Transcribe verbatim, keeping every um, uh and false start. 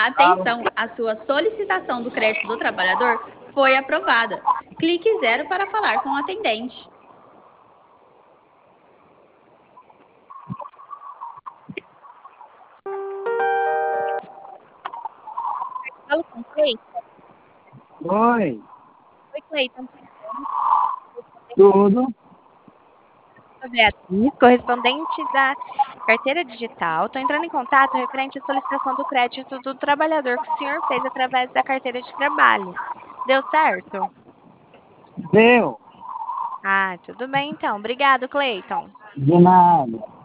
Atenção, a sua solicitação do crédito do trabalhador foi aprovada. Clique zero para falar com o atendente. Falo com o Cleiton. Oi, Oi, Cleiton. tudo? Sou Beatriz, correspondente da carteira digital. Estou entrando em contato referente à solicitação do crédito do trabalhador que o senhor fez através da carteira de trabalho. Deu certo? Deu? Ah, tudo bem então. Obrigado, Cleiton. De nada.